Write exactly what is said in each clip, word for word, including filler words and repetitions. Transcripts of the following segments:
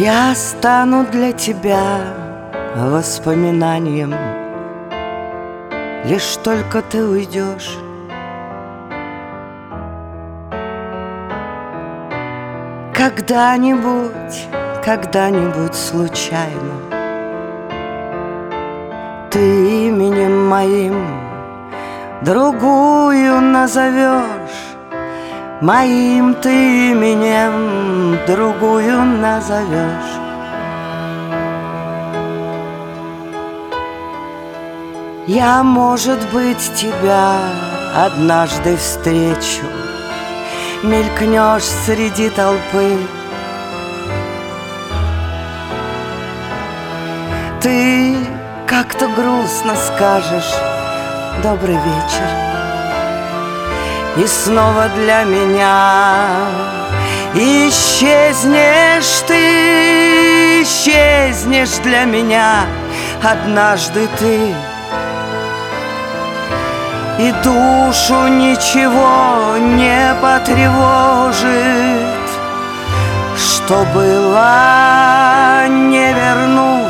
Я стану для тебя воспоминанием, лишь только ты уйдешь. Когда-нибудь, когда-нибудь случайно ты именем моим другую назовешь, моим ты именем другую назовешь. Я, может быть, тебя однажды встречу, мелькнешь среди толпы. Ты как-то грустно скажешь «Добрый вечер», и снова для меня исчезнешь ты, исчезнешь для меня однажды ты. И душу ничего не потревожит, что было не вернуть.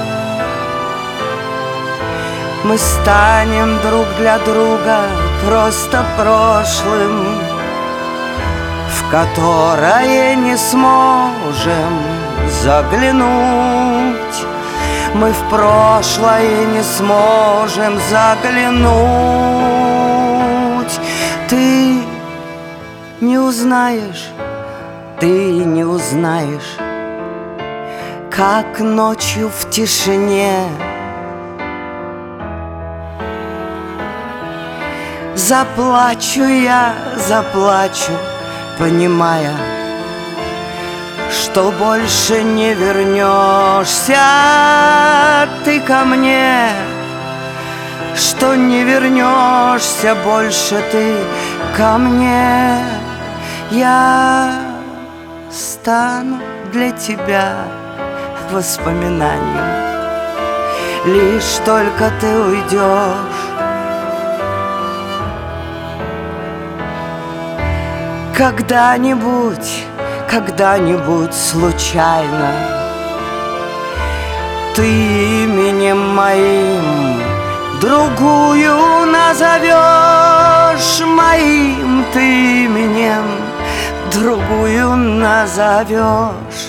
Мы станем друг для друга просто прошлым, в которое не сможем заглянуть. Мы в прошлое не сможем заглянуть. Ты не узнаешь, ты не узнаешь, как ночью в тишине заплачу я, заплачу, понимая, что больше не вернешься ты ко мне, что не вернешься больше ты ко мне. Я стану для тебя воспоминанием, лишь только ты уйдешь. Когда-нибудь, когда-нибудь случайно ты именем моим другую назовешь, моим ты именем другую назовешь.